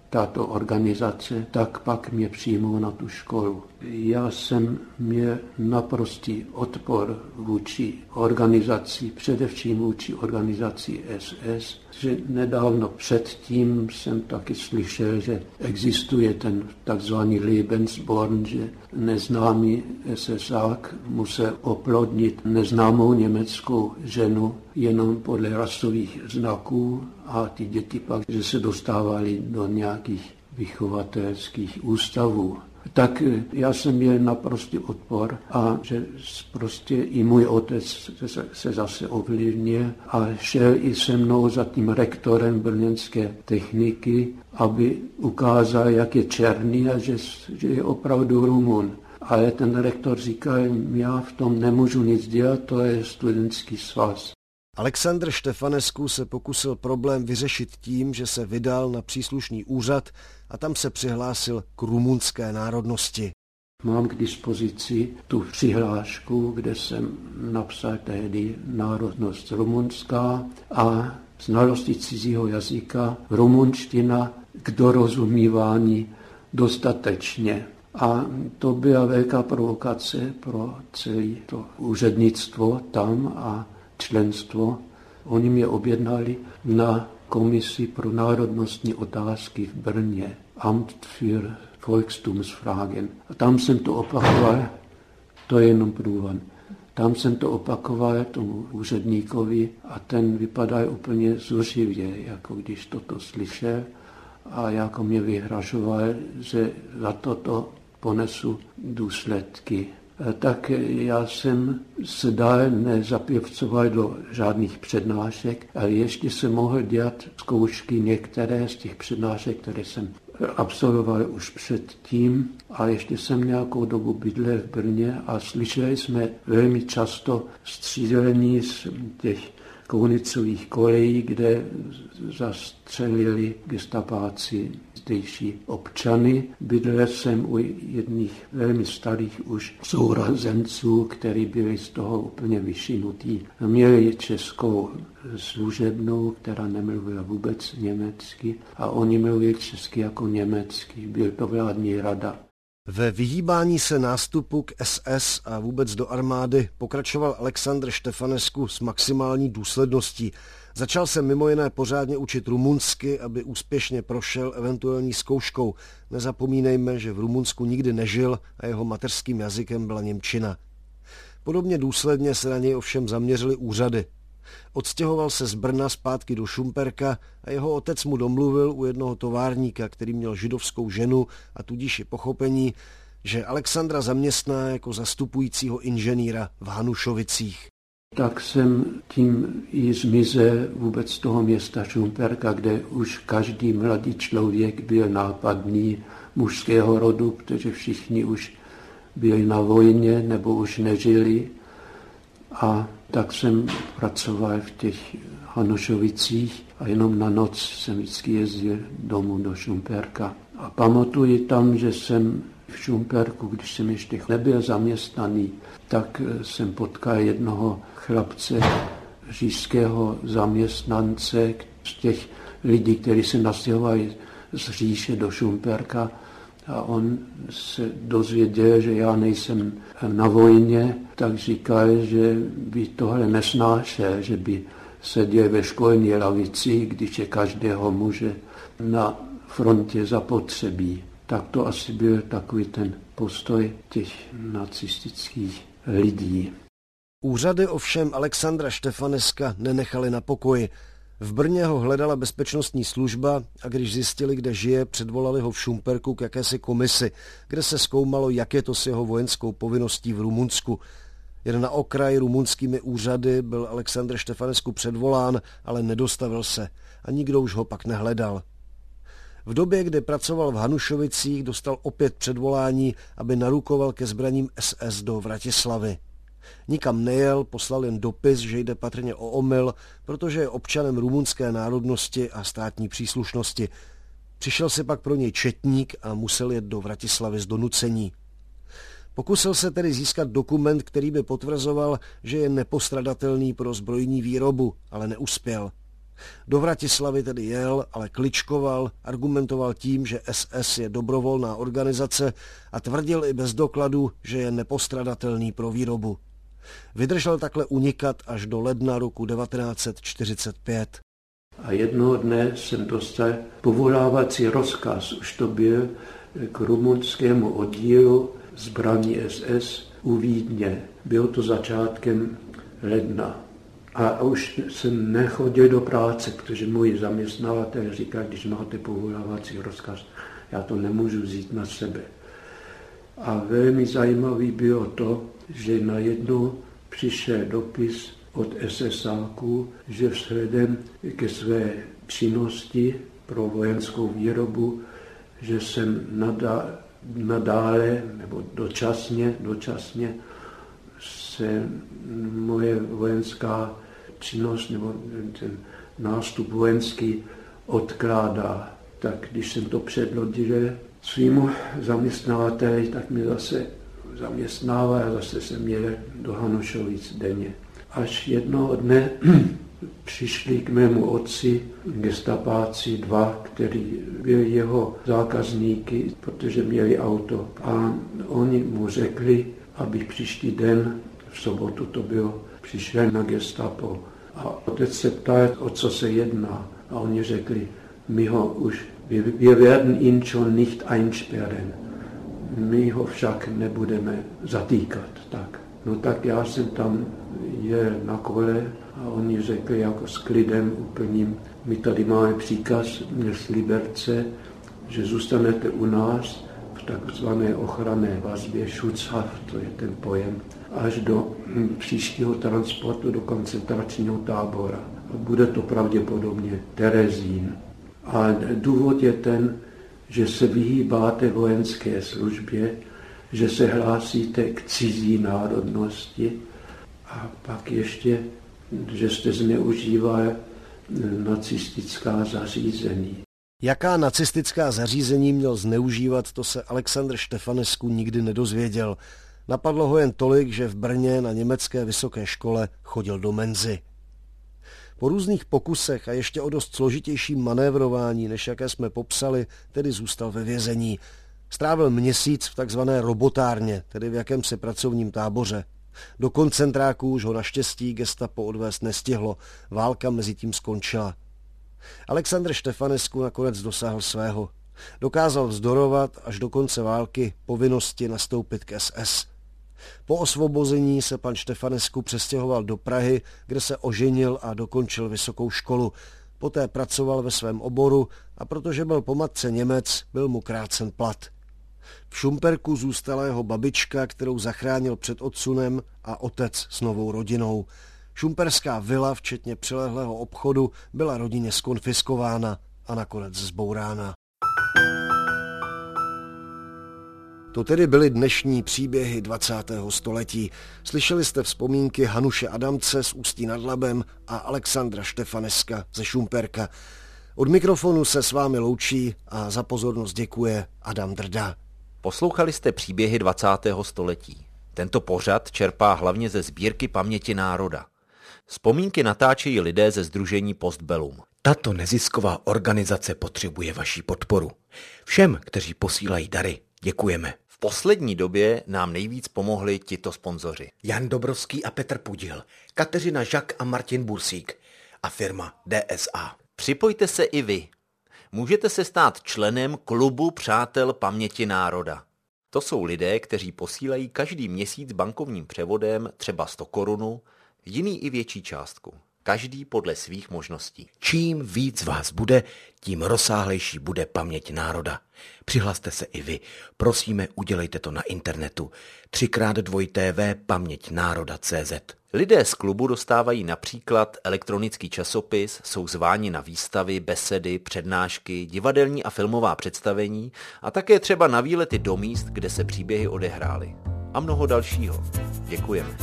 Speaker 6: tato organizace, tak pak mě přijmou na tu školu. Já jsem měl naprostý odpor vůči organizaci, především vůči organizaci S S, že nedávno předtím jsem taky slyšel, že existuje ten takzvaný Lebensborn, že neznámý SSák musel oplodnit neznámou německou ženu jenom podle rasových znaků a ty děti pak, že se dostávaly do nějakých vychovatelských ústavů. Tak já jsem měl naprostý odpor a že prostě i můj otec se zase ovlivnil a šel i se mnou za tím rektorem brněnské techniky, aby ukázal, jak je černý a že, že je opravdu Rumun. Ale ten rektor říkal, já v tom nemůžu nic dělat, to je studentský svaz.
Speaker 2: Alexandr Štefanescu se pokusil problém vyřešit tím, že se vydal na příslušný úřad a tam se přihlásil k rumunské národnosti.
Speaker 6: Mám k dispozici tu přihlášku, kde jsem napsal tehdy národnost rumunská a znalosti cizího jazyka, rumunština k dorozumívání dostatečně. A to byla velká provokace pro celé to úřednictvo tam a členstvo. Oni mě objednali na komisi pro národnostní otázky v Brně, Amt für Volkstumsfragen. A tam jsem to opakoval, to je jenom průvan, tam jsem to opakoval tomu úředníkovi a ten vypadal úplně zuřivě, jako když toto slyšel a jako mě vyhražoval, že za toto ponesu důsledky. Tak já jsem se dál nezapěvcoval do žádných přednášek, ale ještě jsem mohl dělat zkoušky některé z těch přednášek, které jsem absolvoval už předtím a ještě jsem nějakou dobu bydlel v Brně a slyšeli jsme velmi často střílení z těch kounicových kolejí, kde zastřelili gestapáci zdejší občany. Bydlel jsem u jedných velmi starých už sourozenců, kteří byli z toho úplně vyšinutí. Měli českou služebnou, která nemluvila vůbec německy a oni mluvili česky jako německy. Byl to vládní rada.
Speaker 2: Ve vyhýbání se nástupu k S S a vůbec do armády pokračoval Alexandr Štefanescu s maximální důsledností. Začal se mimo jiné pořádně učit rumunsky, aby úspěšně prošel eventuální zkouškou. Nezapomínejme, že v Rumunsku nikdy nežil a jeho mateřským jazykem byla němčina. Podobně důsledně se na něj ovšem zaměřily úřady. Odstěhoval se z Brna zpátky do Šumperka a jeho otec mu domluvil u jednoho továrníka, který měl židovskou ženu a tudíž i pochopení, že Alexandra zaměstná jako zastupujícího inženýra v Hanušovicích.
Speaker 6: Tak jsem tím i zmizel vůbec z toho města Šumperka, kde už každý mladý člověk byl nápadný mužského rodu, protože všichni už byli na vojně nebo už nežili. A tak jsem pracoval v těch Hanušovicích a jenom na noc jsem vždycky jezdil domů do Šumperka. A pamatuji tam, že jsem v Šumperku, když jsem ještě nebyl zaměstnaný, tak jsem potkal jednoho chlapce, říšského zaměstnance, z těch lidí, kteří se nastěhovali z říše do Šumperka. A on se dozvěděl, že já nejsem na vojně, tak říkal, že by tohle nesnášel, že by seděl ve školní lavici, když je každého muže na frontě zapotřebí. Tak to asi byl takový ten postoj těch nacistických lidí.
Speaker 2: Úřady ovšem Alexandra Štefanesca nenechali na pokoji. V Brně ho hledala bezpečnostní služba a když zjistili, kde žije, předvolali ho v Šumperku k jakési komisi, kde se zkoumalo, jak je to s jeho vojenskou povinností v Rumunsku. Jen na okraj rumunskými úřady byl Alexandr Štefanescu předvolán, ale nedostavil se a nikdo už ho pak nehledal. V době, kdy pracoval v Hanušovicích, dostal opět předvolání, aby narukoval ke zbraním S S do Vratislavy. Nikam nejel, poslal jen dopis, že jde patrně o omyl, protože je občanem rumunské národnosti a státní příslušnosti. Přišel si pak pro něj četník a musel jet do Vratislavy z donucení. Pokusil se tedy získat dokument, který by potvrzoval, že je nepostradatelný pro zbrojní výrobu, ale neuspěl. Do Vratislavy tedy jel, ale kličkoval, argumentoval tím, že S S je dobrovolná organizace a tvrdil i bez dokladů, že je nepostradatelný pro výrobu. Vydržel takhle unikat až do ledna roku devatenáct set čtyřicet pět.
Speaker 6: A jednoho dne jsem dostal povolávací rozkaz, už to byl k rumunskému oddílu zbraní S S u Vídně. Bylo to začátkem ledna. A už jsem nechodil do práce, protože můj zaměstnavatel říkal, když máte povolávací rozkaz, já to nemůžu vzít na sebe. A velmi zajímavý bylo to, že najednou přišel dopis od esesáků, že vzhledem ke své činnosti pro vojenskou výrobu, že jsem nadále nebo dočasně, dočasně se moje vojenská činnost nebo ten nástup vojenský odkládá. Tak když jsem to předložil svýmu zaměstnavateli, tak mě zase zaměstnával a zase jsem měl do Hanušovic denně. Až jednoho dne přišli k mému otci gestapáci dva, kteří byli jeho zákazníky, protože měli auto. A oni mu řekli, aby příští den, v sobotu to bylo, přišel na gestapo. A otec se ptal, o co se jedná. A oni řekli, my ho už, wir werden ihn schon nicht einsperren. My ho však nebudeme zatýkat. Tak. No tak já jsem tam jel na kole a oni řekli jako s klidem úplným, my tady máme příkaz z Liberce, že zůstanete u nás v takzvané ochranné vazbě, Schutzhaft, to je ten pojem, až do příštího transportu do koncentračního tábora. A bude to pravděpodobně Terezín. A důvod je ten, že se vyhýbáte vojenské službě, že se hlásíte k cizí národnosti a pak ještě, že jste zneužíval nacistická zařízení.
Speaker 2: Jaká nacistická zařízení měl zneužívat, to se Alexandr Štefanescu nikdy nedozvěděl. Napadlo ho jen tolik, že v Brně na německé vysoké škole chodil do menzy. Po různých pokusech a ještě o dost složitějším manévrování, než jaké jsme popsali, tedy zůstal ve vězení. Strávil měsíc v takzvané robotárně, tedy v jakémsi pracovním táboře. Do koncentráků už ho naštěstí gestapo odvést nestihlo, válka mezi tím skončila. Alexandr Štefanescu nakonec dosáhl svého. Dokázal vzdorovat až do konce války povinnosti nastoupit k S S. Po osvobození se pan Štefanescu přestěhoval do Prahy, kde se oženil a dokončil vysokou školu. Poté pracoval ve svém oboru a protože byl po matce Němec, byl mu krácen plat. V Šumperku zůstala jeho babička, kterou zachránil před odsunem, a otec s novou rodinou. Šumperská vila, včetně přilehlého obchodu, byla rodině skonfiskována a nakonec zbourána. To tedy byly dnešní příběhy dvacátého století. Slyšeli jste vzpomínky Hanuše Adamce z Ústí nad Labem a Alexandra Štefanesca ze Šumperka. Od mikrofonu se s vámi loučí a za pozornost děkuje Adam Drda.
Speaker 1: Poslouchali jste příběhy dvacátého století. Tento pořad čerpá hlavně ze sbírky Paměti národa. Vzpomínky natáčejí lidé ze sdružení Postbellum.
Speaker 7: Tato nezisková organizace potřebuje vaši podporu. Všem, kteří posílají dary, děkujeme.
Speaker 1: V poslední době nám nejvíc pomohli tito sponzoři.
Speaker 7: Jan Dobrovský a Petr Pudil, Kateřina Žak a Martin Bursík a firma D S A.
Speaker 1: Připojte se i vy. Můžete se stát členem klubu Přátel paměti národa. To jsou lidé, kteří posílají každý měsíc bankovním převodem třeba sto korun, jiný i větší částku. Každý podle svých možností.
Speaker 7: Čím víc vás bude, tím rozsáhlejší bude paměť národa. Přihlaste se i vy. Prosíme, udělejte to na internetu. třikrát dvojité v paměť národa tečka cé zet.
Speaker 1: Lidé z klubu dostávají například elektronický časopis, jsou zváni na výstavy, besedy, přednášky, divadelní a filmová představení a také třeba na výlety do míst, kde se příběhy odehrály. A mnoho dalšího. Děkujeme.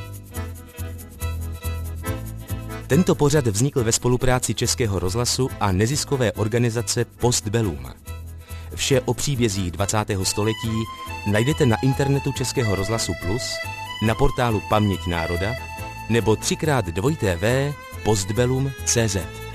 Speaker 1: Tento pořad vznikl ve spolupráci Českého rozhlasu a neziskové organizace Postbellum. Vše o příbězích dvacátého století najdete na internetu Českého rozhlasu Plus, na portálu Paměť národa nebo třikrát dvojité v postbellum tečka cé zet.